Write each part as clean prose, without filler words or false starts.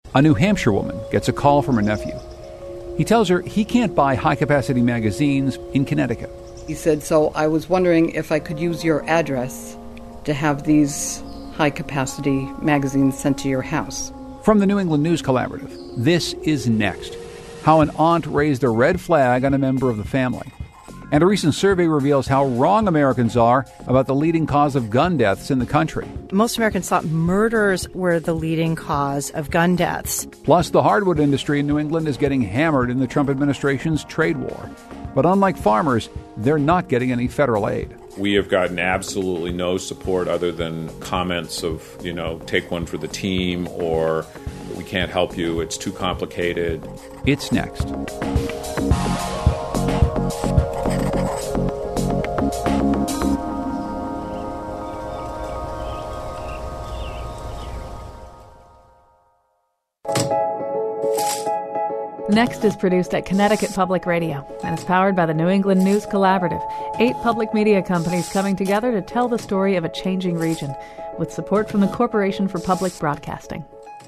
A New Hampshire woman gets a call from her nephew. He tells her he can't buy high-capacity magazines in Connecticut. He said, so I was wondering if I could use your address to have these high-capacity magazines sent to your house. From the New England News Collaborative, this is Next. How an aunt raised a red flag on a member of the family. And a recent survey reveals how wrong Americans are about the leading cause of gun deaths in the country. Most Americans thought murders were the leading cause of gun deaths. Plus, the hardwood industry in New England is getting hammered in the Trump administration's trade war. But unlike farmers, they're not getting any federal aid. We have gotten absolutely no support other than comments of, take one for the team, or we can't help you, it's too complicated. It's Next. Next is produced at Connecticut Public Radio and is powered by the New England News Collaborative, 8 public media companies coming together to tell the story of a changing region, with support from the Corporation for Public Broadcasting.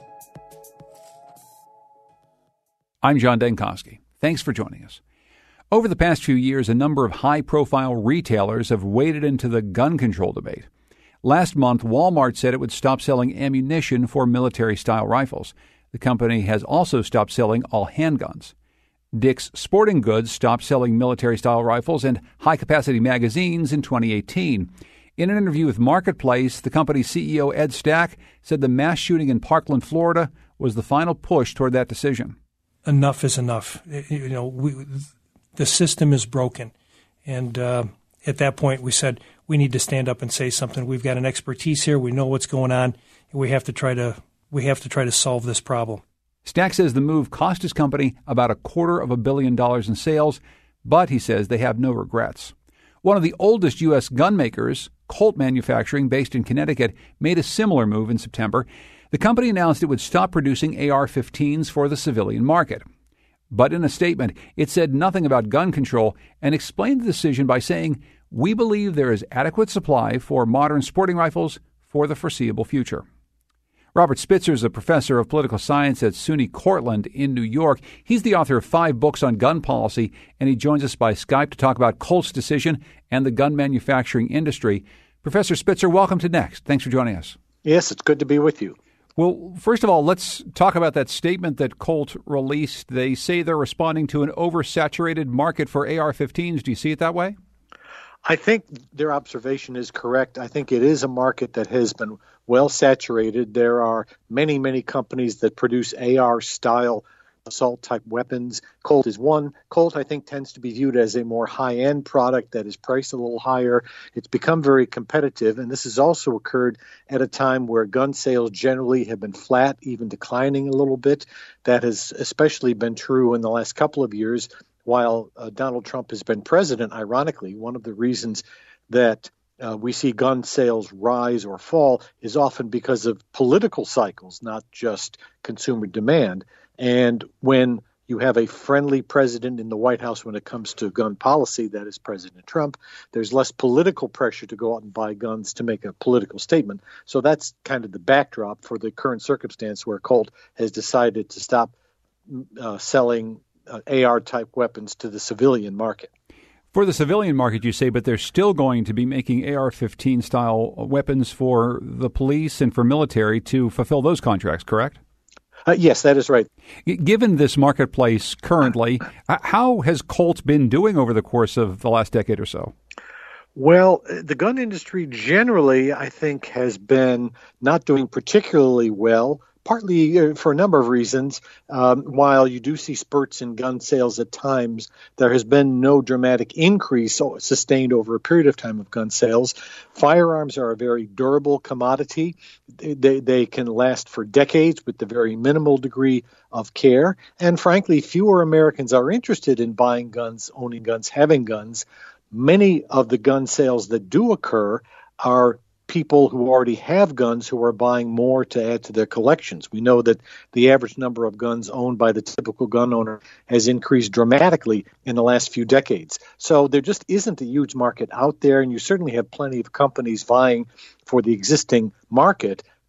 I'm John Denkowski. Thanks for joining us. Over the past few years, a number of high-profile retailers have waded into the gun control debate. Last month, Walmart said it would stop selling ammunition for military-style rifles. The company has also stopped selling all handguns. Dick's Sporting Goods stopped selling military-style rifles and high-capacity magazines in 2018. In an interview with Marketplace, the company's CEO Ed Stack said the mass shooting in Parkland, Florida, was the final push toward that decision. Enough is enough. The system is broken. And at that point, we said we need to stand up and say something. We've got an expertise here. We know what's going on. And we have to try to solve this problem. Stack says the move cost his company about $250 million in sales, but he says they have no regrets. One of the oldest U.S. gun makers, Colt Manufacturing, based in Connecticut, made a similar move in September. The company announced it would stop producing AR-15s for the civilian market. But in a statement, it said nothing about gun control and explained the decision by saying, "We believe there is adequate supply for modern sporting rifles for the foreseeable future." Robert Spitzer is a professor of political science at SUNY Cortland in New York. He's the author of 5 books on gun policy, and he joins us by Skype to talk about Colt's decision and the gun manufacturing industry. Professor Spitzer, welcome to Next. Thanks for joining us. Yes, it's good to be with you. Well, first of all, let's talk about that statement that Colt released. They say they're responding to an oversaturated market for AR-15s. Do you see it that way? I think their observation is correct. I think it is a market that has been well saturated. There are many, many companies that produce AR-style assault-type weapons. Colt is one. Colt, I think, tends to be viewed as a more high-end product that is priced a little higher. It's become very competitive, and this has also occurred at a time where gun sales generally have been flat, even declining a little bit. That has especially been true in the last couple of years while Donald Trump has been president. Ironically, one of the reasons that we see gun sales rise or fall is often because of political cycles, not just consumer demand. And when you have a friendly president in the White House when it comes to gun policy, that is President Trump, there's less political pressure to go out and buy guns to make a political statement. So that's kind of the backdrop for the current circumstance where Colt has decided to stop selling AR-type weapons to the civilian market. For the civilian market, you say, but they're still going to be making AR-15 style weapons for the police and for military to fulfill those contracts, correct? Yes, that is right. Given this marketplace currently, how has Colt been doing over the course of the last decade or so? Well, the gun industry generally, I think, has been not doing particularly well, partly for a number of reasons. While you do see spurts in gun sales at times, there has been no dramatic increase sustained over a period of time of gun sales. Firearms are a very durable commodity. They can last for decades with the very minimal degree of care. And frankly, fewer Americans are interested in buying guns, owning guns, having guns. Many of the gun sales that do occur are people who already have guns who are buying more to add to their collections. We know that the average number of guns owned by the typical gun owner has increased dramatically in the last few decades. So there just isn't a huge market out there, and you certainly have plenty of companies vying for the existing market.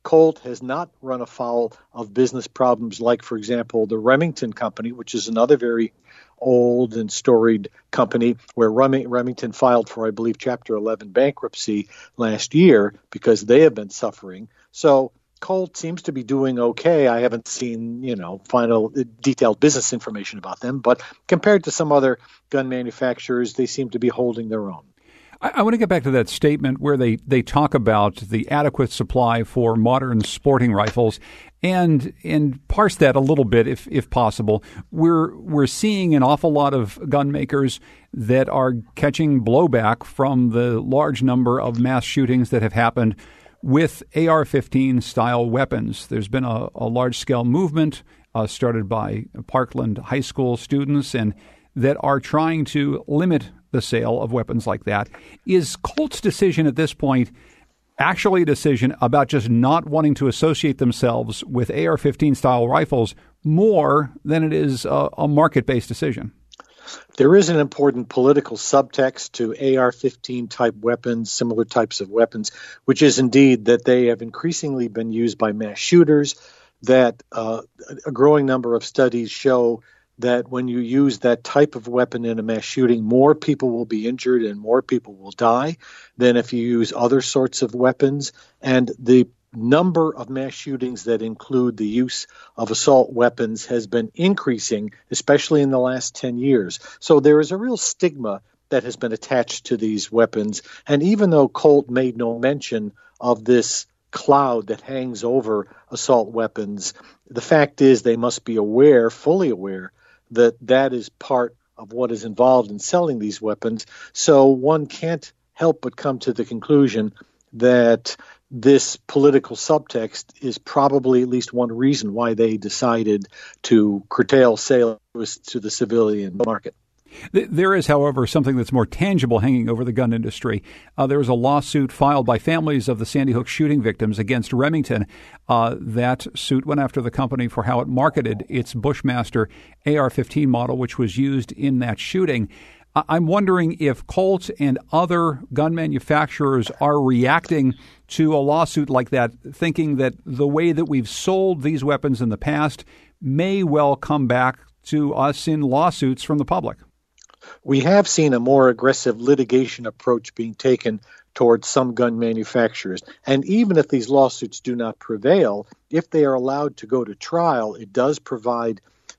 Colt has not run afoul of business problems like, for example, the Remington Company, which is another very old and storied company where Remington filed for, I believe, Chapter 11 bankruptcy last year because they have been suffering. So Colt seems to be doing okay. I haven't seen, final detailed business information about them, but compared to some other gun manufacturers, they seem to be holding their own. I want to get back to that statement where they talk about the adequate supply for modern sporting rifles and parse that a little bit if possible. We're seeing an awful lot of gun makers that are catching blowback from the large number of mass shootings that have happened with AR-15 style weapons. There's been a large-scale movement started by Parkland High School students and that are trying to limit the sale of weapons like that. Is Colt's decision at this point actually a decision about just not wanting to associate themselves with AR-15 style rifles more than it is a market-based decision? There is an important political subtext to AR-15 type weapons, similar types of weapons, which is indeed that they have increasingly been used by mass shooters, that a growing number of studies show that when you use that type of weapon in a mass shooting, more people will be injured and more people will die than if you use other sorts of weapons. And the number of mass shootings that include the use of assault weapons has been increasing, especially in the last 10 years. So there is a real stigma that has been attached to these weapons. And even though Colt made no mention of this cloud that hangs over assault weapons, the fact is they must be aware, fully aware, that is part of what is involved in selling these weapons. So one can't help but come to the conclusion that this political subtext is probably at least one reason why they decided to curtail sales to the civilian market. There is, however, something that's more tangible hanging over the gun industry. There was a lawsuit filed by families of the Sandy Hook shooting victims against Remington. That suit went after the company for how it marketed its Bushmaster AR-15 model, which was used in that shooting. I'm wondering if Colt and other gun manufacturers are reacting to a lawsuit like that, thinking that the way that we've sold these weapons in the past may well come back to us in lawsuits from the public. We have seen a more aggressive litigation approach being taken towards some gun manufacturers. And even if these lawsuits do not prevail, if they are allowed to go to trial, it does provide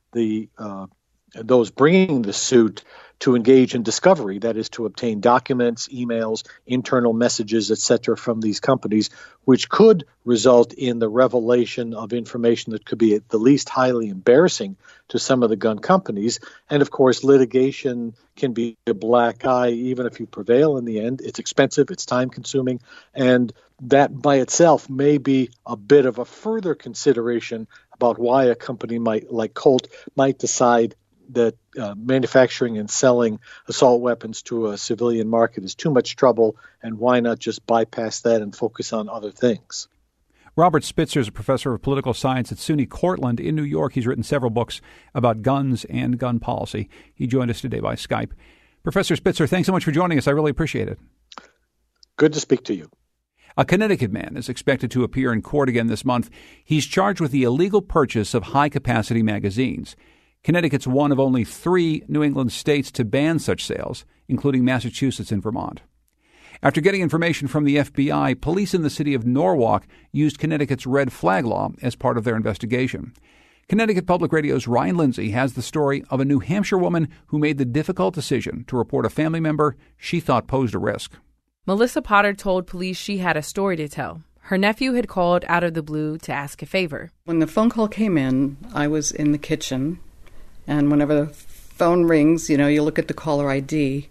those bringing the suit to engage in discovery, that is to obtain documents, emails, internal messages, etc. from these companies, which could result in the revelation of information that could be at the least highly embarrassing to some of the gun companies. And of course, litigation can be a black eye even if you prevail in the end. It's expensive, it's time consuming, and that by itself may be a bit of a further consideration about why a company like Colt might decide that manufacturing and selling assault weapons to a civilian market is too much trouble, and why not just bypass that and focus on other things. Robert Spitzer is a professor of political science at SUNY Cortland in New York. He's written several books about guns and gun policy. He joined us today by Skype. Professor Spitzer, thanks so much for joining us. I really appreciate it. Good to speak to you. A Connecticut man is expected to appear in court again this month. He's charged with the illegal purchase of high-capacity magazines. Connecticut's one of only 3 New England states to ban such sales, including Massachusetts and Vermont. After getting information from the FBI, police in the city of Norwalk used Connecticut's red flag law as part of their investigation. Connecticut Public Radio's Ryan Lindsay has the story of a New Hampshire woman who made the difficult decision to report a family member she thought posed a risk. Melissa Potter told police she had a story to tell. Her nephew had called out of the blue to ask a favor. When the phone call came in, I was in the kitchen. And whenever the phone rings, you look at the caller ID,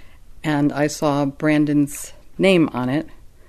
and I saw Brandon's name on it,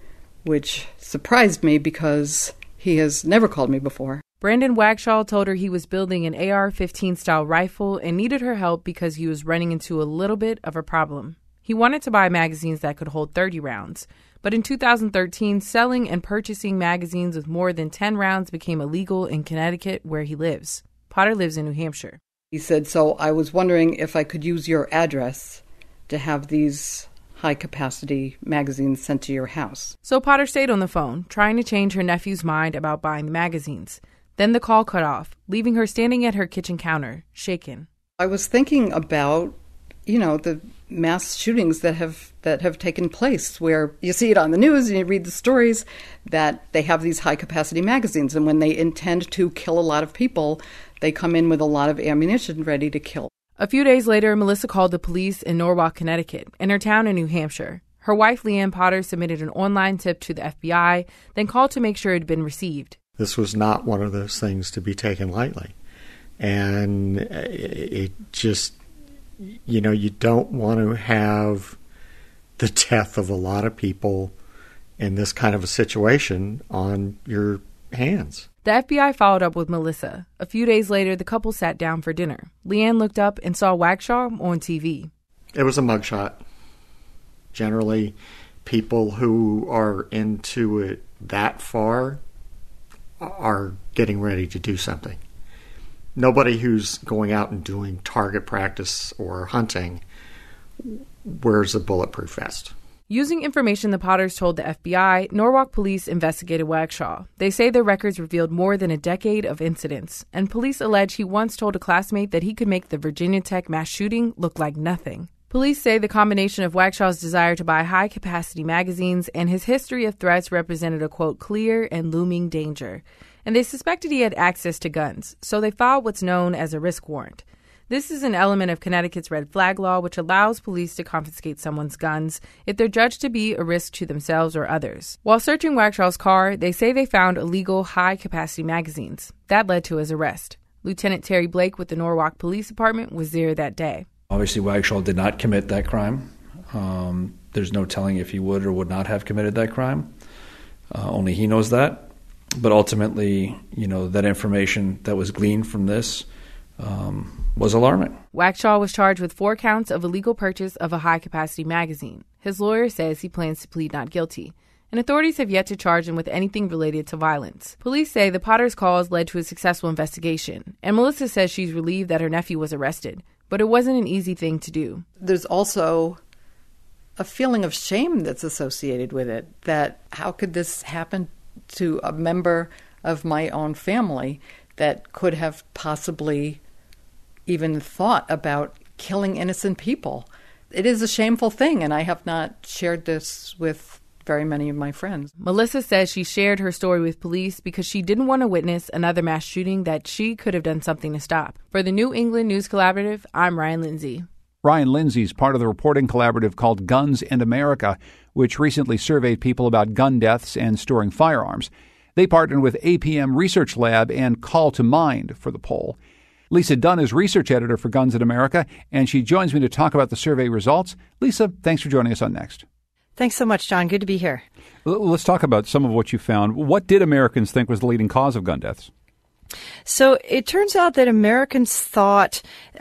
which surprised me because he has never called me before. Brandon Wagshaw told her he was building an AR-15 style rifle and needed her help because he was running into a little bit of a problem. He wanted to buy magazines that could hold 30 rounds. But in 2013, selling and purchasing magazines with more than 10 rounds became illegal in Connecticut, where he lives. Potter lives in New Hampshire. He said, so I was wondering if I could use your address to have these high-capacity magazines sent to your house. So Potter stayed on the phone, trying to change her nephew's mind about buying the magazines. Then the call cut off, leaving her standing at her kitchen counter, shaken. I was thinking about, the mass shootings that have taken place, where you see it on the news and you read the stories that they have these high-capacity magazines, and when they intend to kill a lot of people, they come in with a lot of ammunition ready to kill. A few days later, Melissa called the police in Norwalk, Connecticut, and her town in New Hampshire. Her wife, Leanne Potter, submitted an online tip to the FBI, then called to make sure it had been received. This was not one of those things to be taken lightly. And it just, you don't want to have the death of a lot of people in this kind of a situation on your hands. The FBI followed up with Melissa. A few days later, the couple sat down for dinner. Leanne looked up and saw Wagshaw on TV. It was a mugshot. Generally, people who are into it that far are getting ready to do something. Nobody who's going out and doing target practice or hunting wears a bulletproof vest. Using information the Potters told the FBI, Norwalk police investigated Wagshaw. They say their records revealed more than a decade of incidents, and police allege he once told a classmate that he could make the Virginia Tech mass shooting look like nothing. Police say the combination of Wagshaw's desire to buy high-capacity magazines and his history of threats represented a, quote, clear and looming danger. And they suspected he had access to guns, so they filed what's known as a risk warrant. This is an element of Connecticut's red flag law, which allows police to confiscate someone's guns if they're judged to be a risk to themselves or others. While searching Wagshaw's car, they say they found illegal high-capacity magazines. That led to his arrest. Lieutenant Terry Blake with the Norwalk Police Department was there that day. Obviously, Wagshaw did not commit that crime. There's no telling if he would or would not have committed that crime. Only he knows that. But ultimately, that information that was gleaned from this was alarming. Wagshaw was charged with 4 counts of illegal purchase of a high-capacity magazine. His lawyer says he plans to plead not guilty, and authorities have yet to charge him with anything related to violence. Police say the Potters' calls led to a successful investigation, and Melissa says she's relieved that her nephew was arrested, but it wasn't an easy thing to do. There's also a feeling of shame that's associated with it, that how could this happen to a member of my own family that could have possibly even thought about killing innocent people. It is a shameful thing, and I have not shared this with very many of my friends. Melissa says she shared her story with police because she didn't want to witness another mass shooting that she could have done something to stop. For the New England News Collaborative, I'm Ryan Lindsay. Ryan Lindsay is part of the reporting collaborative called Guns and America, which recently surveyed people about gun deaths and storing firearms. They partnered with APM Research Lab and Call to Mind for the poll. Lisa Dunn is research editor for Guns and America, and she joins me to talk about the survey results. Lisa, thanks for joining us on Next. Thanks so much, John. Good to be here. Let's talk about some of what you found. What did Americans think was the leading cause of gun deaths? So it turns out that Americans thought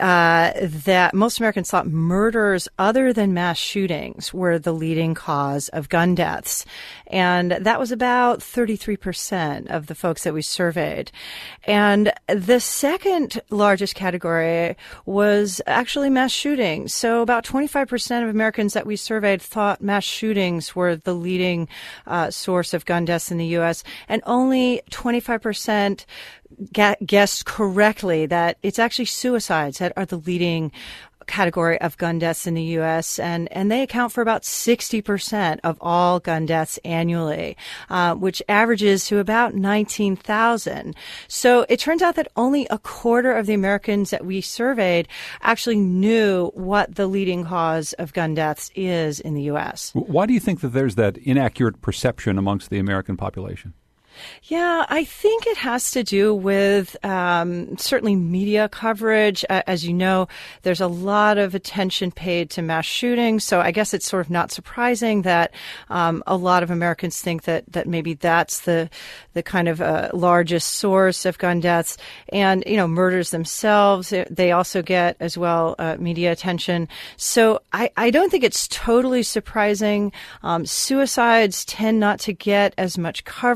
most Americans thought murders other than mass shootings were the leading cause of gun deaths. And that was about 33% of the folks that we surveyed. And the second largest category was actually mass shootings. So about 25% of Americans that we surveyed thought mass shootings were the leading source of gun deaths in the U.S. And only 25% guessed correctly that it's actually suicides that are the leading category of gun deaths in the U.S., and they account for about 60% of all gun deaths annually, which averages to about 19,000. So it turns out that only a quarter of the Americans that we surveyed actually knew what the leading cause of gun deaths is in the U.S. Why do you think that there's that inaccurate perception amongst the American population? Yeah, I think it has to do with certainly media coverage. As you know, there's a lot of attention paid to mass shootings, so I guess it's sort of not surprising that a lot of Americans think that maybe that's the kind of largest source of gun deaths. And, murders themselves, they also get as well media attention. So I don't think it's totally surprising. Suicides tend not to get as much coverage.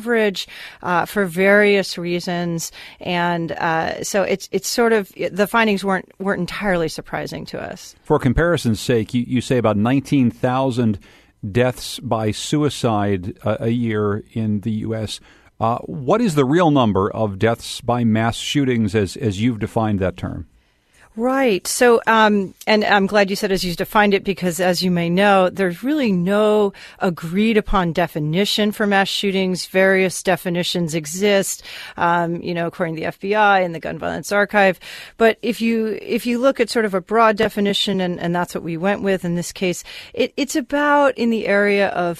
for various reasons, and so it's sort of the findings weren't entirely surprising to us. For comparison's sake, you say about 19,000 deaths by suicide a year in the U.S. What is the real number of deaths by mass shootings as you've defined that term? Right. So, and I'm glad you said as you defined it, because as you may know, there's really no agreed upon definition for mass shootings. Various definitions exist, according to the FBI and the Gun Violence Archive. But if you look at sort of a broad definition, and that's what we went with in this case, it's about in the area of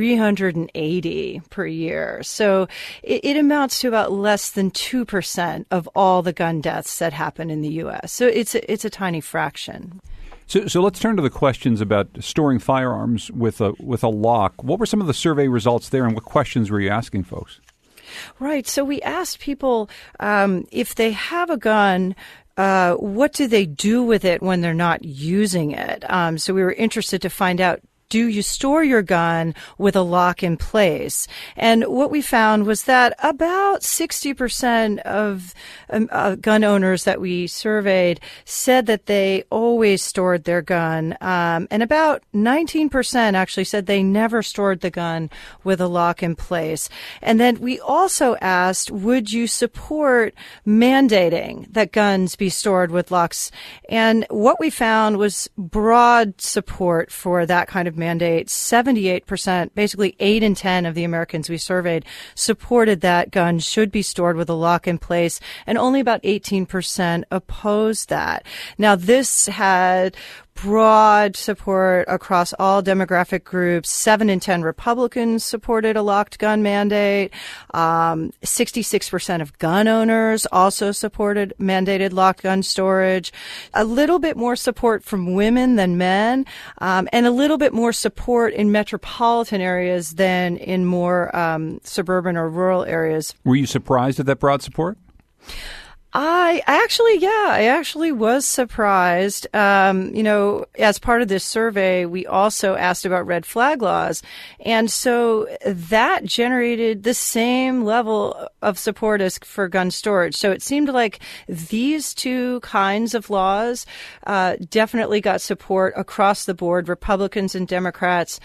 380 per year. So it amounts to about less than 2% of all the gun deaths that happen in the U.S. So it's a tiny fraction. So let's turn to the questions about storing firearms with a lock. What were some of the survey results there, and what questions were you asking folks? Right. So we asked people if they have a gun, what do they do with it when they're not using it? So we were interested to find out, do you store your gun with a lock in place? And what we found was that about 60% of gun owners that we surveyed said that they always stored their gun. And about 19% actually said they never stored the gun with a lock in place. And then we also asked, would you support mandating that guns be stored with locks? And what we found was broad support for that kind of mandate. 78%, basically 8 in 10 of the Americans we surveyed, supported that guns should be stored with a lock in place, and only about 18% opposed that. Now, this had broad support across all demographic groups. 7 in 10 Republicans supported a locked gun mandate. 66% of gun owners also supported mandated locked gun storage. A little bit more support from women than men, and a little bit more support in metropolitan areas than in more suburban or rural areas. Were you surprised at that broad support? I actually was surprised. As part of this survey, we also asked about red flag laws. And so that generated the same level of support as for gun storage. So it seemed like these two kinds of laws definitely got support across the board, Republicans and Democrats,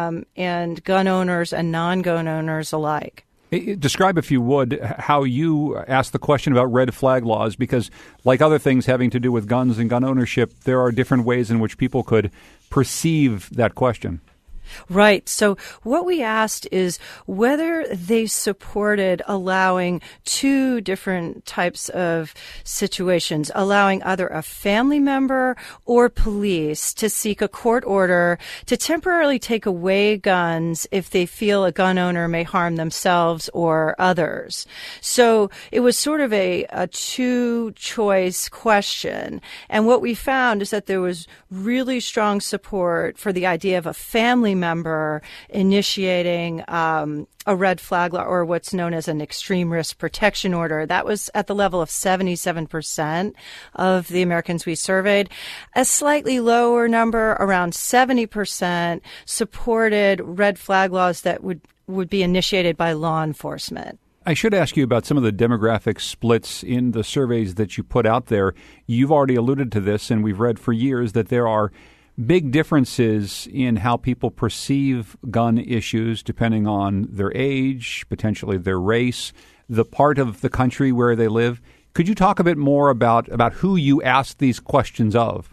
and gun owners and non-gun owners alike. Describe, if you would, how you asked the question about red flag laws, because like other things having to do with guns and gun ownership, there are different ways in which people could perceive that question. Right. So what we asked is whether they supported allowing two different types of situations, allowing either a family member or police to seek a court order to temporarily take away guns if they feel a gun owner may harm themselves or others. So it was sort of a two-choice question. And what we found is that there was really strong support for the idea of a family member initiating a red flag law, or what's known as an extreme risk protection order. That was at the level of 77% of the Americans we surveyed. A slightly lower number, around 70%, supported red flag laws that would be initiated by law enforcement. I should ask you about some of the demographic splits in the surveys that you put out there. You've already alluded to this, and we've read for years that there are big differences in how people perceive gun issues depending on their age, potentially their race, the part of the country where they live. Could you talk a bit more about who you asked these questions of?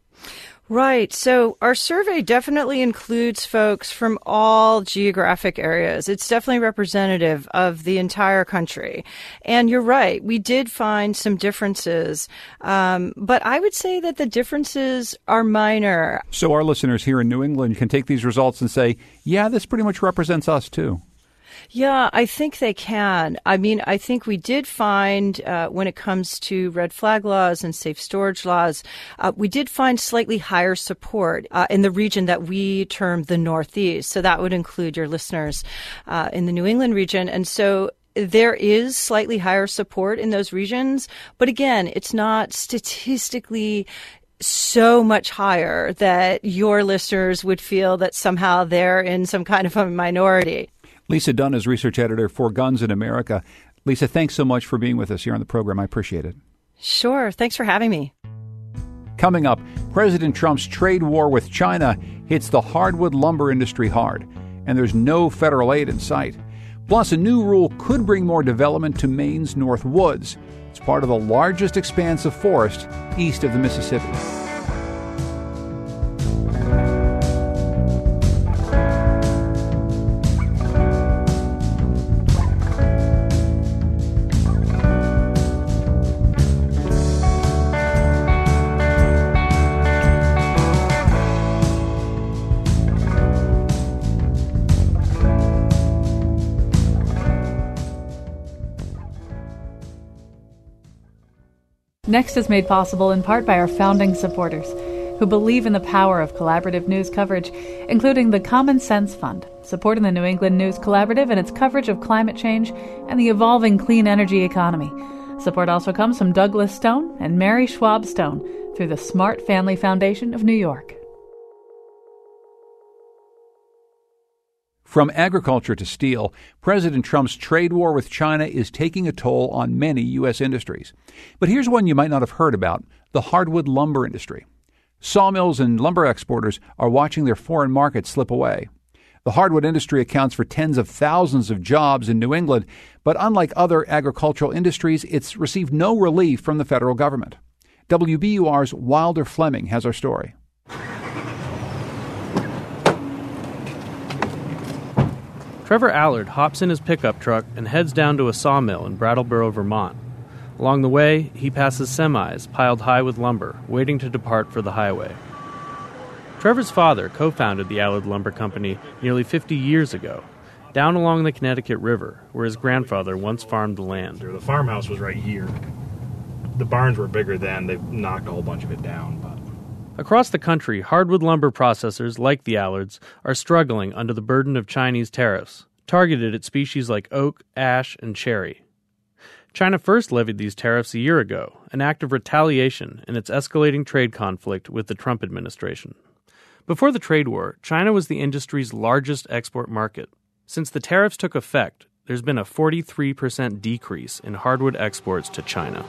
Right. So our survey definitely includes folks from all geographic areas. It's definitely representative of the entire country. And you're right. We did find some differences. But I would say that the differences are minor. So our listeners here in New England can take these results and say, yeah, this pretty much represents us too. Yeah, I think they can. I mean, I think we did find when it comes to red flag laws and safe storage laws, we did find slightly higher support in the region that we term the Northeast. So that would include your listeners in the New England region. And so there is slightly higher support in those regions. But again, it's not statistically so much higher that your listeners would feel that somehow they're in some kind of a minority. Lisa Dunn is research editor for Guns in America. Lisa, thanks so much for being with us here on the program. I appreciate it. Sure. Thanks for having me. Coming up, President Trump's trade war with China hits the hardwood lumber industry hard, and there's no federal aid in sight. Plus, a new rule could bring more development to Maine's North Woods. It's part of the largest expanse of forest east of the Mississippi. Next is made possible in part by our founding supporters, who believe in the power of collaborative news coverage, including the Common Sense Fund, supporting the New England News Collaborative and its coverage of climate change and the evolving clean energy economy. Support also comes from Douglas Stone and Mary Schwab Stone through the Smart Family Foundation of New York. From agriculture to steel, President Trump's trade war with China is taking a toll on many U.S. industries. But here's one you might not have heard about, the hardwood lumber industry. Sawmills and lumber exporters are watching their foreign markets slip away. The hardwood industry accounts for tens of thousands of jobs in New England, but unlike other agricultural industries, it's received no relief from the federal government. WBUR's Wilder Fleming has our story. Trevor Allard hops in his pickup truck and heads down to a sawmill in Brattleboro, Vermont. Along the way, he passes semis piled high with lumber, waiting to depart for the highway. Trevor's father co-founded the Allard Lumber Company nearly 50 years ago, down along the Connecticut River, where his grandfather once farmed the land. The farmhouse was right here. The barns were bigger then. They've knocked a whole bunch of it down. Across the country, hardwood lumber processors like the Allards are struggling under the burden of Chinese tariffs, targeted at species like oak, ash, and cherry. China first levied these tariffs a year ago, an act of retaliation in its escalating trade conflict with the Trump administration. Before the trade war, China was the industry's largest export market. Since the tariffs took effect, there's been a 43% decrease in hardwood exports to China.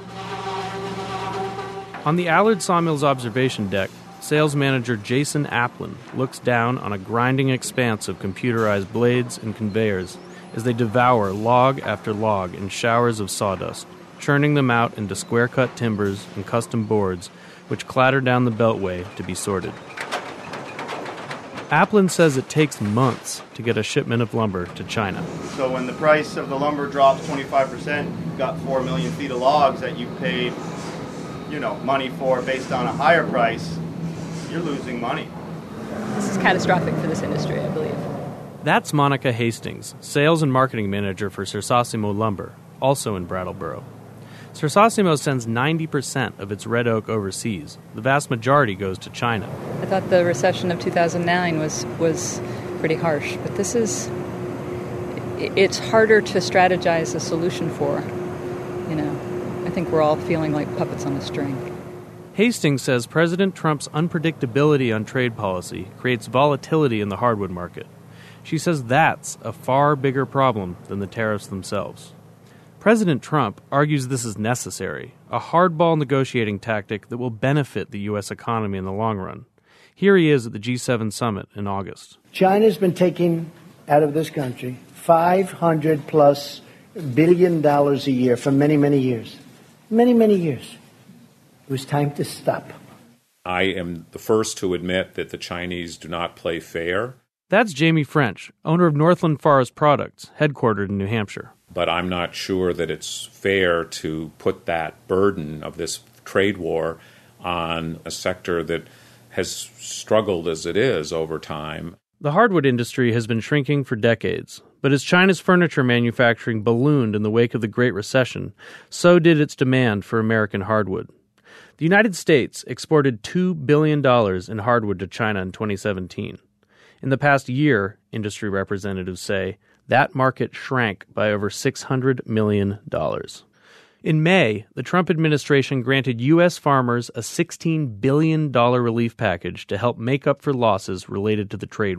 On the Allard Sawmill's observation deck, sales manager Jason Applin looks down on a grinding expanse of computerized blades and conveyors as they devour log after log in showers of sawdust, churning them out into square-cut timbers and custom boards, which clatter down the beltway to be sorted. Applin says it takes months to get a shipment of lumber to China. So when the price of the lumber drops 25%, you've got 4 million feet of logs that you paid money for based on a higher price, you're losing money. This is catastrophic for this industry, I believe. That's Monica Hastings, sales and marketing manager for Cersasimo Lumber, also in Brattleboro. Cersasimo sends 90% of its red oak overseas. The vast majority goes to China. I thought the recession of 2009 was pretty harsh, but it's harder to strategize a solution for, I think we're all feeling like puppets on a string. Hastings says President Trump's unpredictability on trade policy creates volatility in the hardwood market. She says that's a far bigger problem than the tariffs themselves. President Trump argues this is necessary, a hardball negotiating tactic that will benefit the U.S. economy in the long run. Here he is at the G7 summit in August. China's been taking out of this country $500+ billion a year for many, many years. Many, many years. It was time to stop. I am the first to admit that the Chinese do not play fair. That's Jamie French, owner of Northland Forest Products, headquartered in New Hampshire. But I'm not sure that it's fair to put that burden of this trade war on a sector that has struggled as it is over time. The hardwood industry has been shrinking for decades, but as China's furniture manufacturing ballooned in the wake of the Great Recession, so did its demand for American hardwood. The United States exported $2 billion in hardwood to China in 2017. In the past year, industry representatives say, that market shrank by over $600 million. In May, the Trump administration granted U.S. farmers a $16 billion relief package to help make up for losses related to the trade war.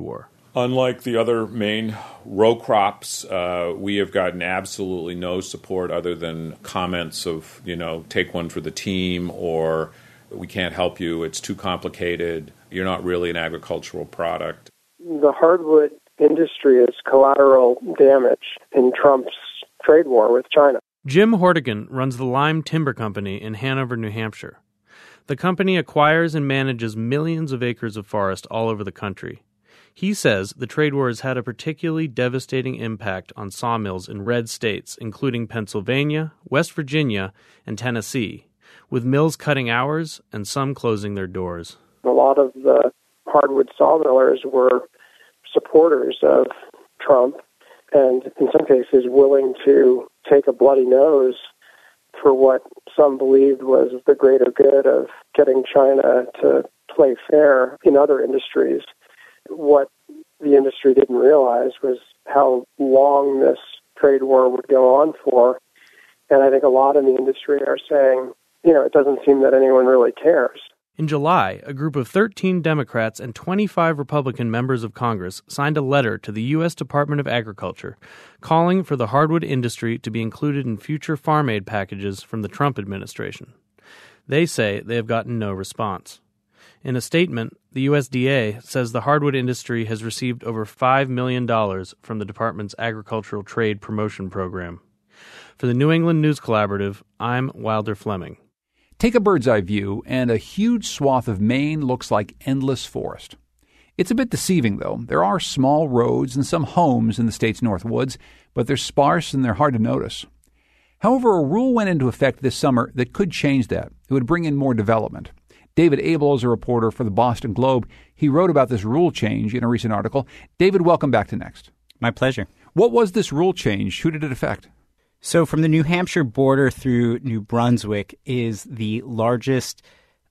Unlike the other main row crops, we have gotten absolutely no support other than comments of, take one for the team, or we can't help you, it's too complicated, you're not really an agricultural product. The hardwood industry is collateral damage in Trump's trade war with China. Jim Hortigan runs the Lime Timber Company in Hanover, New Hampshire. The company acquires and manages millions of acres of forest all over the country. He says the trade war has had a particularly devastating impact on sawmills in red states, including Pennsylvania, West Virginia, and Tennessee, with mills cutting hours and some closing their doors. A lot of the hardwood sawmillers were supporters of Trump and, in some cases, willing to take a bloody nose for what some believed was the greater good of getting China to play fair in other industries. What the industry didn't realize was how long this trade war would go on for. And I think a lot in the industry are saying, it doesn't seem that anyone really cares. In July, a group of 13 Democrats and 25 Republican members of Congress signed a letter to the U.S. Department of Agriculture calling for the hardwood industry to be included in future farm aid packages from the Trump administration. They say they have gotten no response. In a statement, the USDA says the hardwood industry has received over $5 million from the department's Agricultural Trade Promotion Program. For the New England News Collaborative, I'm Wilder Fleming. Take a bird's eye view, and a huge swath of Maine looks like endless forest. It's a bit deceiving, though. There are small roads and some homes in the state's north woods, but they're sparse and they're hard to notice. However, a rule went into effect this summer that could change that. It would bring in more development. David Abel is a reporter for the Boston Globe. He wrote about this rule change in a recent article. David, welcome back to Next. My pleasure. What was this rule change? Who did it affect? So from the New Hampshire border through New Brunswick is the largest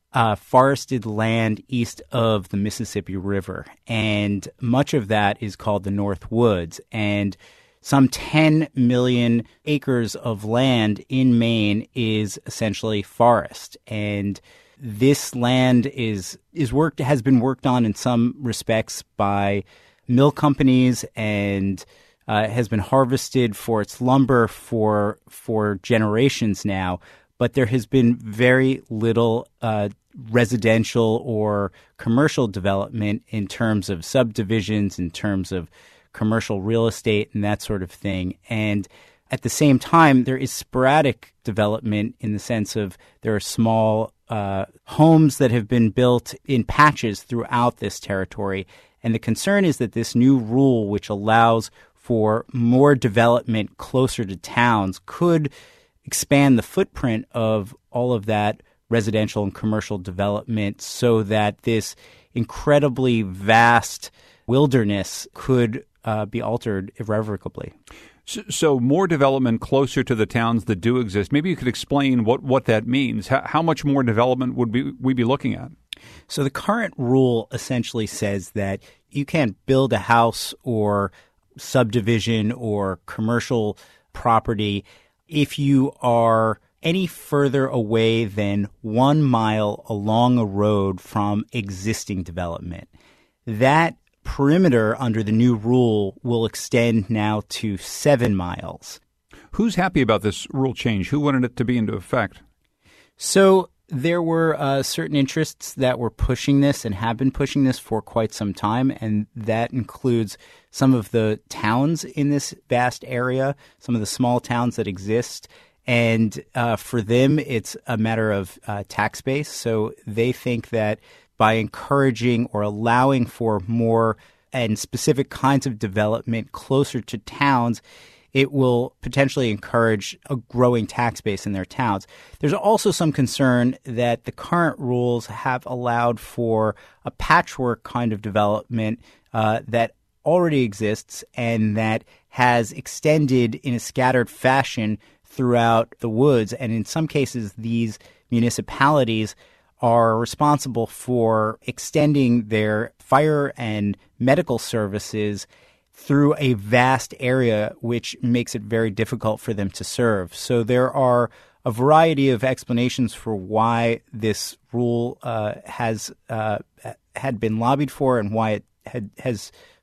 forested land east of the Mississippi River. And much of that is called the North Woods. And some 10 million acres of land in Maine is essentially forest. And this land has been worked on in some respects by mill companies and has been harvested for its lumber for generations now. But there has been very little residential or commercial development in terms of subdivisions, in terms of commercial real estate and that sort of thing. And at the same time, there is sporadic development in the sense of there are small homes that have been built in patches throughout this territory. And the concern is that this new rule, which allows for more development closer to towns, could expand the footprint of all of that residential and commercial development so that this incredibly vast wilderness could be altered irrevocably. So more development closer to the towns that do exist. Maybe you could explain what that means. How much more development would we be looking at? So the current rule essentially says that you can't build a house or subdivision or commercial property if you are any further away than 1 mile along a road from existing development. That perimeter under the new rule will extend now to 7 miles. Who's happy about this rule change? Who wanted it to be into effect? So there were certain interests that were pushing this and have been pushing this for quite some time, and that includes some of the towns in this vast area, some of the small towns that exist. And for them, it's a matter of tax base. So they think that by encouraging or allowing for more and specific kinds of development closer to towns, it will potentially encourage a growing tax base in their towns. There's also some concern that the current rules have allowed for a patchwork kind of development that already exists and that has extended in a scattered fashion throughout the woods. And in some cases, these municipalities are responsible for extending their fire and medical services through a vast area, which makes it very difficult for them to serve. So there are a variety of explanations for why this rule had been lobbied for and why it has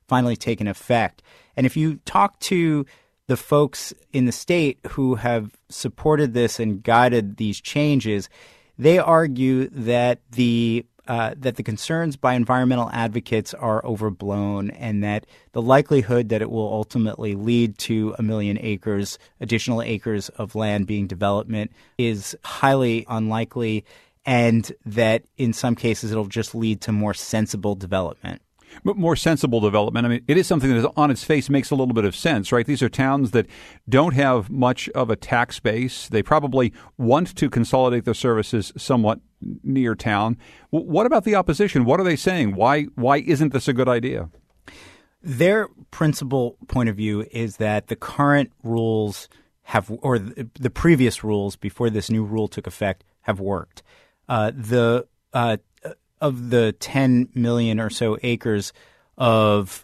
finally taken effect. And if you talk to the folks in the state who have supported this and guided these changes, they argue that the concerns by environmental advocates are overblown and that the likelihood that it will ultimately lead to 1 million additional acres of land being development is highly unlikely, and that in some cases it'll just lead to more sensible development. But more sensible development. I mean, it is something that on its face makes a little bit of sense, right? These are towns that don't have much of a tax base. They probably want to consolidate their services somewhat near town. What about the opposition? What are they saying? Why isn't this a good idea? Their principal point of view is that the current rules or the previous rules before this new rule took effect have worked. Of the 10 million or so acres of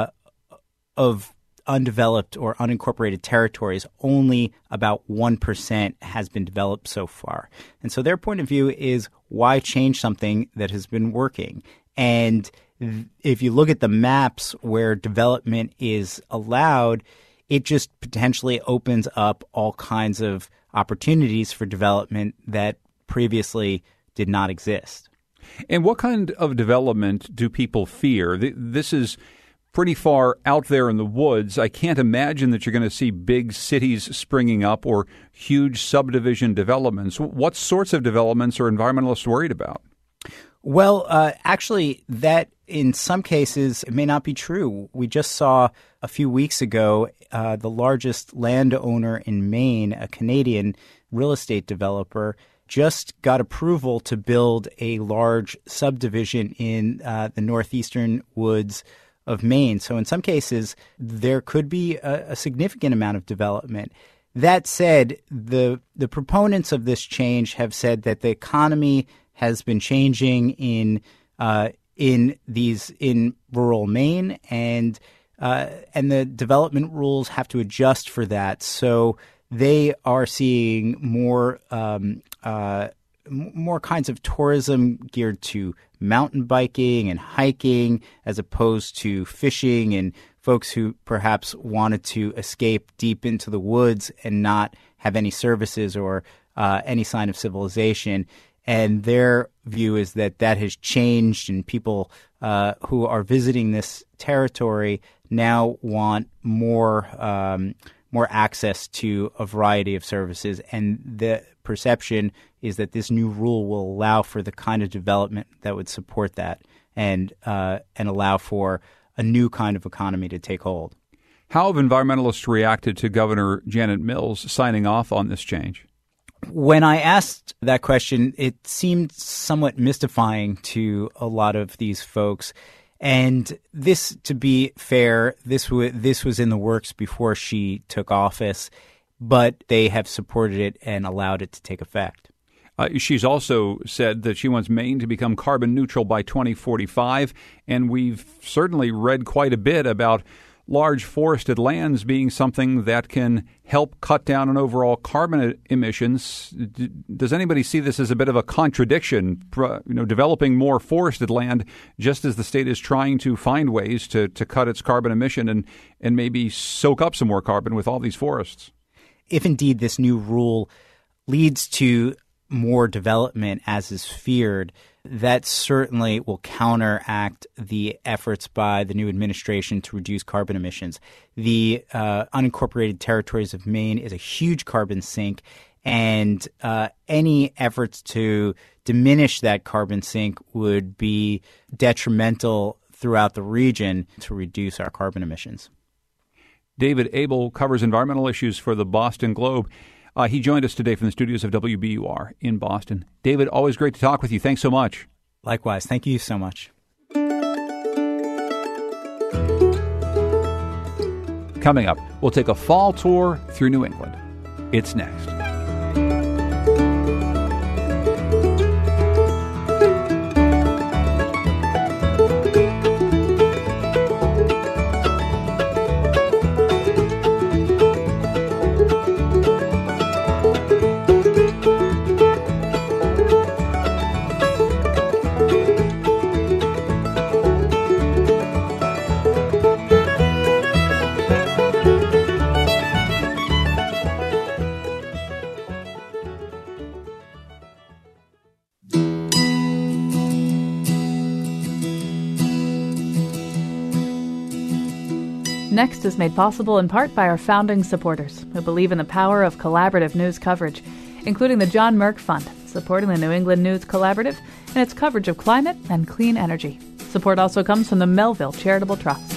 undeveloped or unincorporated territories, only about 1% has been developed so far. And so their point of view is, why change something that has been working? And if you look at the maps where development is allowed, it just potentially opens up all kinds of opportunities for development that previously did not exist. And what kind of development do people fear? This is pretty far out there in the woods. I can't imagine that you're going to see big cities springing up or huge subdivision developments. What sorts of developments are environmentalists worried about? Well, actually, that in some cases it may not be true. We just saw a few weeks ago the largest landowner in Maine, a Canadian real estate developer, just got approval to build a large subdivision in the northeastern woods of Maine. So in some cases, there could be a significant amount of development. That said, the proponents of this change have said that the economy has been changing in rural Maine, and the development rules have to adjust for that. So they are seeing more kinds of tourism geared to mountain biking and hiking, as opposed to fishing, and folks who perhaps wanted to escape deep into the woods and not have any services or any sign of civilization. And their view is that has changed, and people who are visiting this territory now want more access to a variety of services. And the perception is that this new rule will allow for the kind of development that would support that and allow for a new kind of economy to take hold. How have environmentalists reacted to Governor Janet Mills signing off on this change? When I asked that question, it seemed somewhat mystifying to a lot of these folks. And this, to be fair, this was in the works before she took office, but they have supported it and allowed it to take effect. She's also said that she wants Maine to become carbon neutral by 2045, and we've certainly read quite a bit about large forested lands being something that can help cut down on overall carbon emissions. Does anybody see this as a bit of a contradiction, developing more forested land just as the state is trying to find ways to cut its carbon emission and maybe soak up some more carbon with all these forests? If indeed this new rule leads to more development, as is feared, that certainly will counteract the efforts by the new administration to reduce carbon emissions. The unincorporated territories of Maine is a huge carbon sink, and any efforts to diminish that carbon sink would be detrimental throughout the region to reduce our carbon emissions. David Abel covers environmental issues for the Boston Globe. He joined us today from the studios of WBUR in Boston. David, always great to talk with you. Thanks so much. Likewise. Thank you so much. Coming up, we'll take a fall tour through New England. It's next. Next is made possible in part by our founding supporters who believe in the power of collaborative news coverage, including the John Merck Fund, supporting the New England News Collaborative and its coverage of climate and clean energy. Support also comes from the Melville Charitable Trust.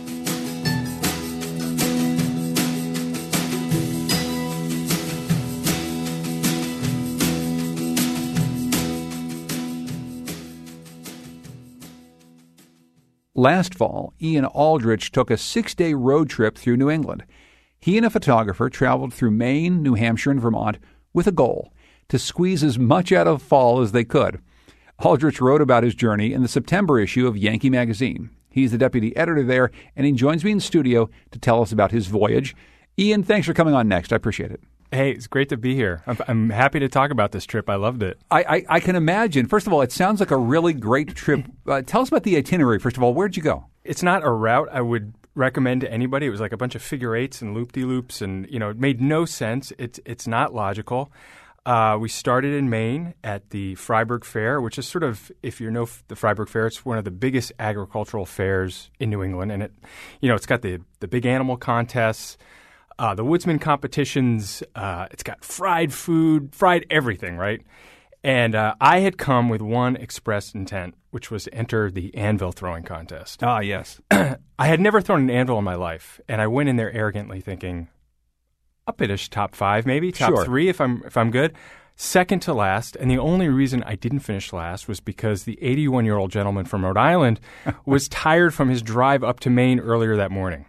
Last fall, Ian Aldrich took a 6-day road trip through New England. He and a photographer traveled through Maine, New Hampshire, and Vermont with a goal: to squeeze as much out of fall as they could. Aldrich wrote about his journey in the September issue of Yankee Magazine. He's the deputy editor there, and he joins me in studio to tell us about his voyage. Ian, thanks for coming on Next. I appreciate it. Hey, it's great to be here. I'm happy to talk about this trip. I loved it. I can imagine. First of all, it sounds like a really great trip. Tell us about the itinerary. First of all, where'd you go? It's not a route I would recommend to anybody. It was like a bunch of figure eights and loop-de-loops, and it made no sense. It's not logical. We started in Maine at the Fryeburg Fair, which is sort of, if you know the Fryeburg Fair, it's one of the biggest agricultural fairs in New England, and it's got the big animal contests, the woodsman competitions. It's got fried food, fried everything, right? And I had come with one express intent, which was to enter the anvil throwing contest. Ah, yes. I had never thrown an anvil in my life, and I went in there arrogantly thinking, I'll finish top 5, maybe top 3 if I'm good. Second to last, and the only reason I didn't finish last was because the 81-year-old gentleman from Rhode Island was tired from his drive up to Maine earlier that morning.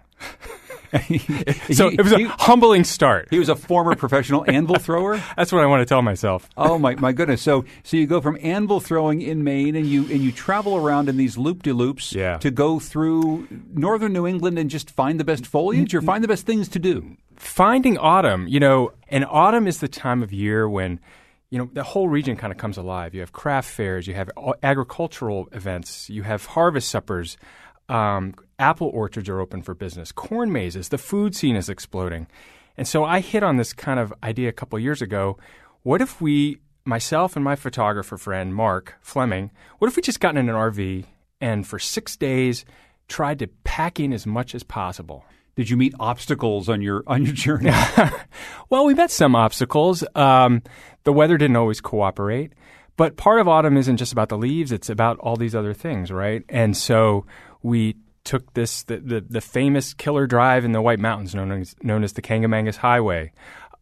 So it was a humbling start. He was a former professional anvil thrower? That's what I want to tell myself. Oh, my goodness. So you go from anvil throwing in Maine, and you travel around in these loop-de-loops to go through northern New England and just find the best foliage or find the best things to do? Finding autumn, and autumn is the time of year when the whole region kind of comes alive. You have craft fairs, you have agricultural events, you have harvest suppers. Apple orchards are open for business. Corn mazes, the food scene is exploding. And so I hit on this kind of idea a couple of years ago. What if myself and my photographer friend, Mark Fleming, what if we just got in an RV and for 6 days tried to pack in as much as possible? Did you meet obstacles on your journey? Well, we met some obstacles. The weather didn't always cooperate. But part of autumn isn't just about the leaves. It's about all these other things, right? And so we took the famous killer drive in the White Mountains known as the Kangamangas Highway.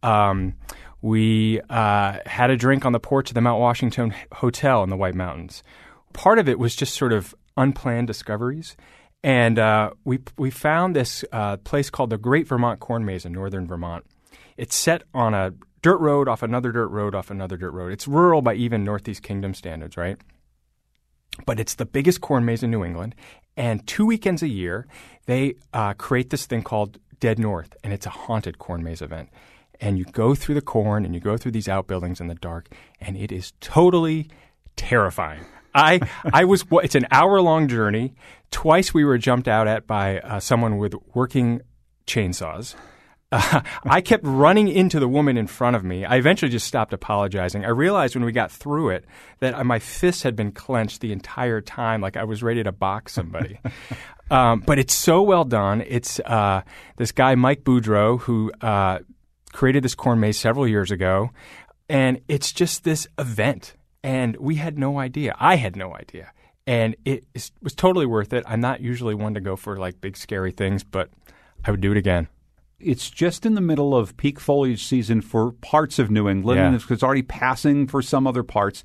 We had a drink on the porch of the Mount Washington Hotel in the White Mountains. Part of it was just sort of unplanned discoveries. And we found this place called the Great Vermont Corn Maze in northern Vermont. It's set on a dirt road off another dirt road off another dirt road. It's rural by even Northeast Kingdom standards, right? But it's the biggest corn maze in New England. And 2 weekends a year, they create this thing called Dead North, and it's a haunted corn maze event. And you go through the corn, and you go through these outbuildings in the dark, and it is totally terrifying. It's an hour-long journey. Twice we were jumped out at by someone with working chainsaws. I kept running into the woman in front of me. I eventually just stopped apologizing. I realized when we got through it that my fists had been clenched the entire time, like I was ready to box somebody. But it's so well done. It's this guy, Mike Boudreau, who created this corn maze several years ago. And it's just this event. And we had no idea. I had no idea. And it was totally worth it. I'm not usually one to go for like big, scary things, but I would do it again. It's just in the middle of peak foliage season for parts of New England, and it's already passing for some other parts.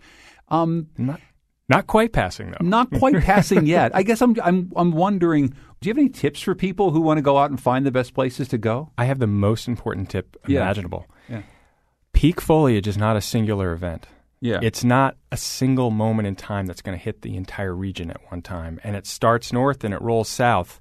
Not quite passing, though. Not quite passing yet. I guess I'm wondering, do you have any tips for people who want to go out and find the best places to go? I have the most important tip imaginable. Yeah. Peak foliage is not a singular event. Yeah. It's not a single moment in time that's going to hit the entire region at one time. And it starts north and it rolls south.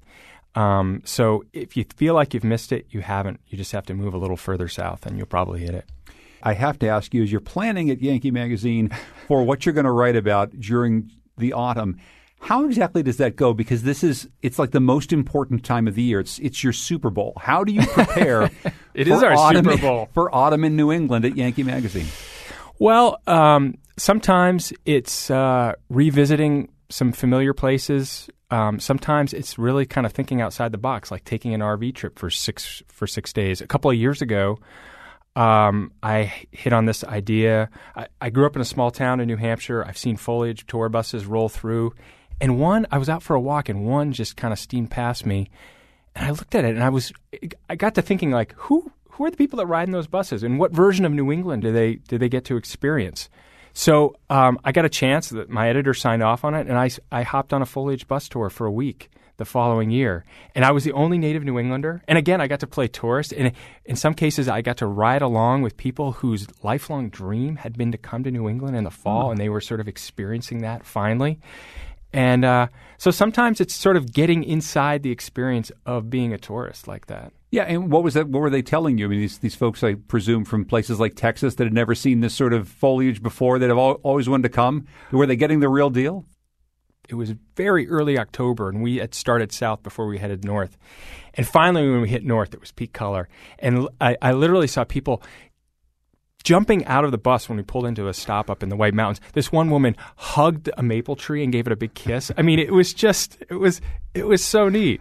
So if you feel like you've missed it, you haven't. You just have to move a little further south and you'll probably hit it. I have to ask you, as you're planning at Yankee Magazine for what you're going to write about during the autumn, how exactly does that go? Because it's like the most important time of the year. It's your Super Bowl. How do you prepare It is our Super Bowl. For autumn in New England at Yankee Magazine? Well, sometimes it's revisiting some familiar places. Sometimes it's really kind of thinking outside the box, like taking an RV trip for 6 days. A couple of years ago, I hit on this idea. I grew up in a small town in New Hampshire. I've seen foliage tour buses roll through. And I was out for a walk, and one just kind of steamed past me. And I looked at it, and I got to thinking, like, who are the people that ride in those buses, and what version of New England do they get to experience? So I got a chance that my editor signed off on it, and I hopped on a foliage bus tour for a week the following year. And I was the only native New Englander. And again, I got to play tourist. And in some cases, I got to ride along with people whose lifelong dream had been to come to New England in the fall, and they were sort of experiencing that finally. And so sometimes it's sort of getting inside the experience of being a tourist like that. Yeah, and what was that? What were they telling you? I mean, these folks, I presume, from places like Texas that had never seen this sort of foliage before, that have always wanted to come. Were they getting the real deal? It was very early October, and we had started south before we headed north. And finally, when we hit north, it was peak color. And I literally saw people jumping out of the bus when we pulled into a stop up in the White Mountains. This one woman hugged a maple tree and gave it a big kiss. I mean, it was so neat.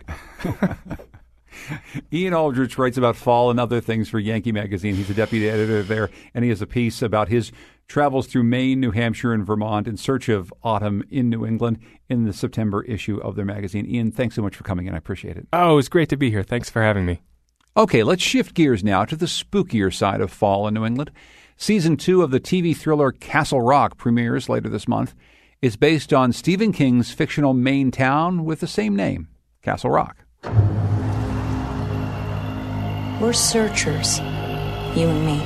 Ian Aldrich writes about fall and other things for Yankee Magazine. He's a deputy editor there, and he has a piece about his travels through Maine, New Hampshire, and Vermont in search of autumn in New England in the September issue of their magazine. Ian, thanks so much for coming in. I appreciate it. Oh, it was great to be here. Thanks for having me. Okay, let's shift gears now to the spookier side of fall in New England. Season 2 of the TV thriller Castle Rock premieres later this month. It's based on Stephen King's fictional Maine town with the same name, Castle Rock. We're searchers, you and me.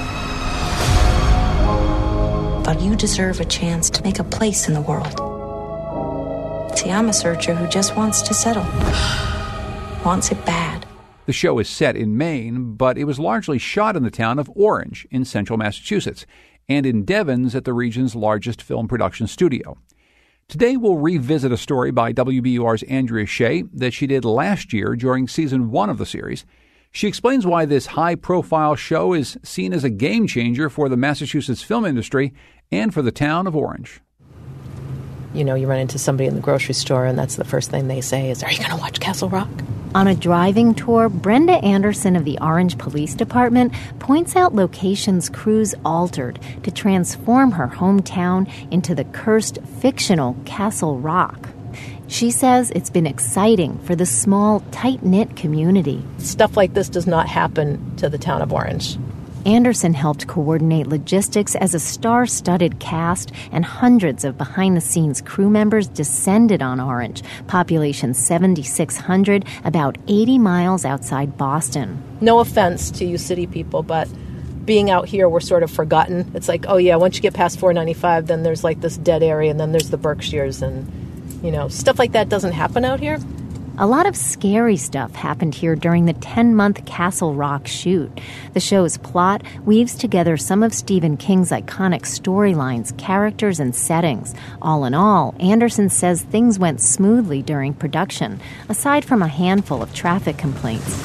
But you deserve a chance to make a place in the world. See, I'm a searcher who just wants to settle. Wants it bad. The show is set in Maine, but it was largely shot in the town of Orange in central Massachusetts and in Devens at the region's largest film production studio. Today we'll revisit a story by WBUR's Andrea Shea that she did last year during season 1 of the series. She explains why this high-profile show is seen as a game-changer for the Massachusetts film industry and for the town of Orange. You know, you run into somebody in the grocery store, and that's the first thing they say is, "Are you going to watch Castle Rock?" On a driving tour, Brenda Anderson of the Orange Police Department points out locations crews altered to transform her hometown into the cursed fictional Castle Rock. She says it's been exciting for the small, tight-knit community. Stuff like this does not happen to the town of Orange. Anderson helped coordinate logistics as a star-studded cast, and hundreds of behind-the-scenes crew members descended on Orange, population 7,600, about 80 miles outside Boston. No offense to you city people, but being out here, we're sort of forgotten. It's like, oh yeah, once you get past 495, then there's like this dead area, and then there's the Berkshires, and you know, stuff like that doesn't happen out here. A lot of scary stuff happened here during the 10-month Castle Rock shoot. The show's plot weaves together some of Stephen King's iconic storylines, characters, and settings. All in all, Anderson says things went smoothly during production, aside from a handful of traffic complaints.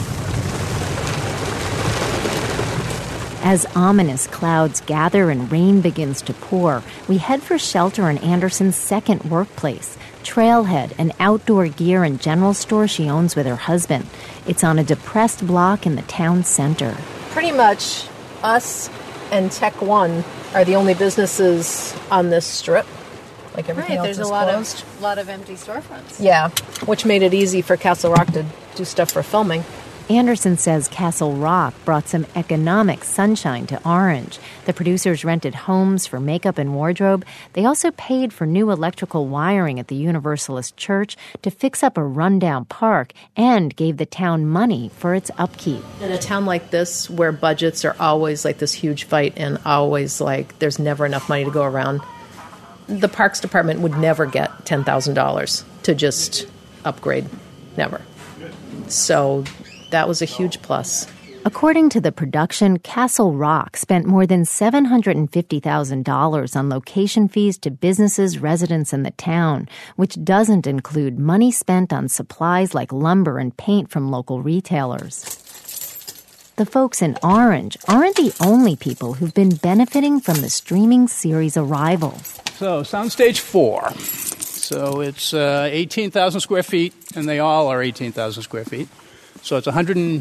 As ominous clouds gather and rain begins to pour, we head for shelter in Anderson's second workplace, Trailhead, an outdoor gear and general store she owns with her husband. It's on a depressed block in the town center. Pretty much us and Tech One are the only businesses on this strip. Like everything else there's is a lot closed. of empty storefronts. Yeah, which made it easy for Castle Rock to do stuff for filming. Anderson says Castle Rock brought some economic sunshine to Orange. The producers rented homes for makeup and wardrobe. They also paid for new electrical wiring at the Universalist Church to fix up a rundown park and gave the town money for its upkeep. In a town like this, where budgets are always like this huge fight and always like there's never enough money to go around, the Parks Department would never get $10,000 to just upgrade. Never. So that was a huge plus. According to the production, Castle Rock spent more than $750,000 on location fees to businesses, residents in the town, which doesn't include money spent on supplies like lumber and paint from local retailers. The folks in Orange aren't the only people who've been benefiting from the streaming series' arrival. So, Soundstage 4. So it's 18,000 square feet, and they all are 18,000 square feet. So it's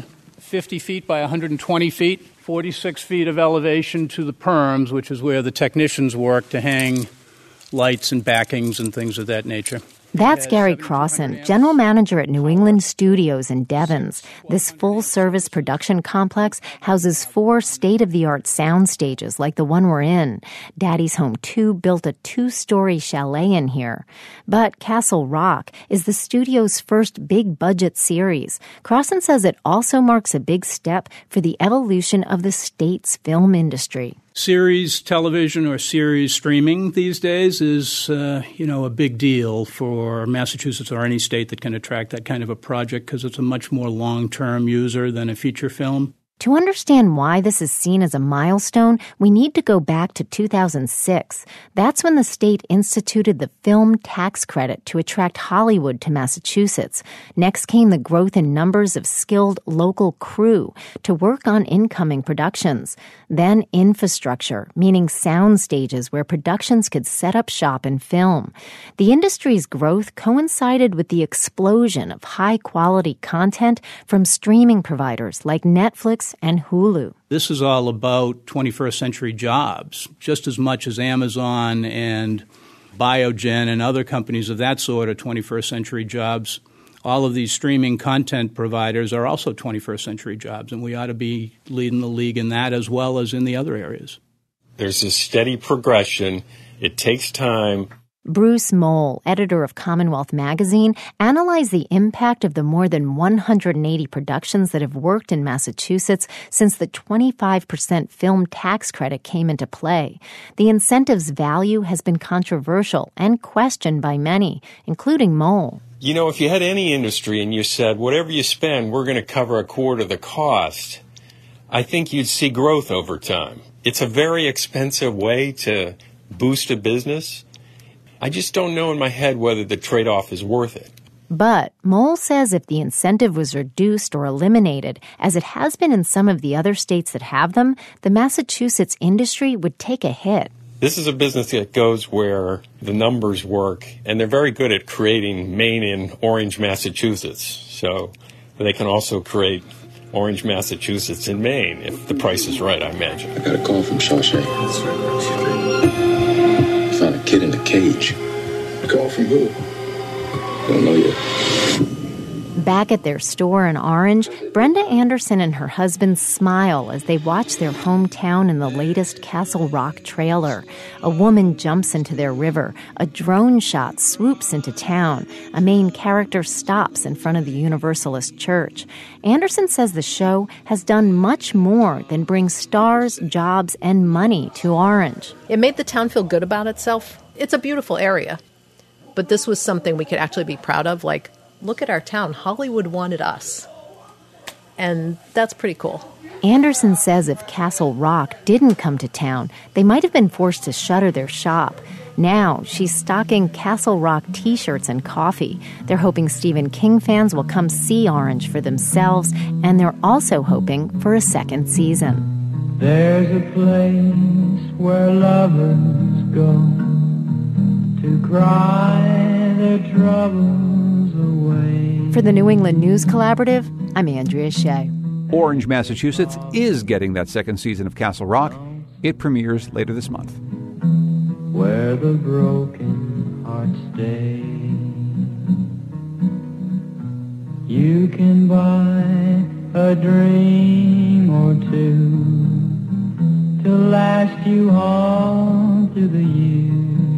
150 feet by 120 feet, 46 feet of elevation to the perms, which is where the technicians work to hang lights and backings and things of that nature. That's Gary Crossan, general manager at New England Studios in Devens. This full-service production complex houses 4 state-of-the-art sound stages like the one we're in. Daddy's Home 2 built a 2-story chalet in here. But Castle Rock is the studio's first big-budget series. Crossan says it also marks a big step for the evolution of the state's film industry. Series television or series streaming these days is, a big deal for Massachusetts or any state that can attract that kind of a project because it's a much more long-term user than a feature film. To understand why this is seen as a milestone, we need to go back to 2006. That's when the state instituted the film tax credit to attract Hollywood to Massachusetts. Next came the growth in numbers of skilled local crew to work on incoming productions. Then infrastructure, meaning sound stages where productions could set up shop and film. The industry's growth coincided with the explosion of high-quality content from streaming providers like Netflix and Hulu. This is all about 21st century jobs, just as much as Amazon and Biogen and other companies of that sort are 21st century jobs. All of these streaming content providers are also 21st century jobs, and we ought to be leading the league in that as well as in the other areas. There's a steady progression. It takes time. Bruce Mole, editor of Commonwealth Magazine, analyzed the impact of the more than 180 productions that have worked in Massachusetts since the 25% film tax credit came into play. The incentive's value has been controversial and questioned by many, including Mole. You know, if you had any industry and you said, whatever you spend, we're going to cover a quarter of the cost, I think you'd see growth over time. It's a very expensive way to boost a business. I just don't know in my head whether the trade-off is worth it. But Mole says if the incentive was reduced or eliminated, as it has been in some of the other states that have them, the Massachusetts industry would take a hit. This is a business that goes where the numbers work, and they're very good at creating Maine and Orange, Massachusetts. So they can also create Orange, Massachusetts and Maine if the price is right, I imagine. I got a call from Shawshank. Found a kid in a cage. Call from who? Don't know yet. Back at their store in Orange, Brenda Anderson and her husband smile as they watch their hometown in the latest Castle Rock trailer. A woman jumps into their river. A drone shot swoops into town. A main character stops in front of the Universalist Church. Anderson says the show has done much more than bring stars, jobs, and money to Orange. It made the town feel good about itself. It's a beautiful area. But this was something we could actually be proud of, like, look at our town. Hollywood wanted us. And that's pretty cool. Anderson says if Castle Rock didn't come to town, they might have been forced to shutter their shop. Now, she's stocking Castle Rock T-shirts and coffee. They're hoping Stephen King fans will come see Orange for themselves, and they're also hoping for a second season. There's a place where lovers go to cry their troubles away. For the New England News Collaborative, I'm Andrea Shea. Orange, Massachusetts is getting that second season of Castle Rock. It premieres later this month. Where the broken hearts stay. You can buy a dream or two to last you all through the years.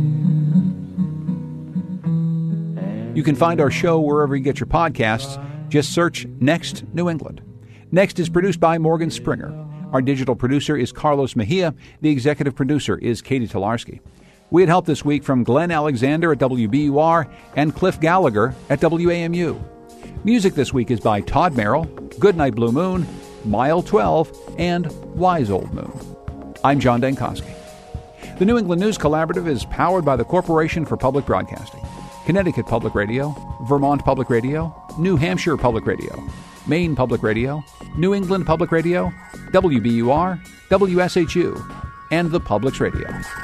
You can find our show wherever you get your podcasts. Just search Next New England. Next is produced by Morgan Springer. Our digital producer is Carlos Mejia. The executive producer is Katie Tolarski. We had help this week from Glenn Alexander at WBUR and Cliff Gallagher at WAMU. Music this week is by Todd Merrill, Goodnight Blue Moon, Mile 12, and Wise Old Moon. I'm John Dankosky. The New England News Collaborative is powered by the Corporation for Public Broadcasting. Connecticut Public Radio, Vermont Public Radio, New Hampshire Public Radio, Maine Public Radio, New England Public Radio, WBUR, WSHU, and the Publics Radio.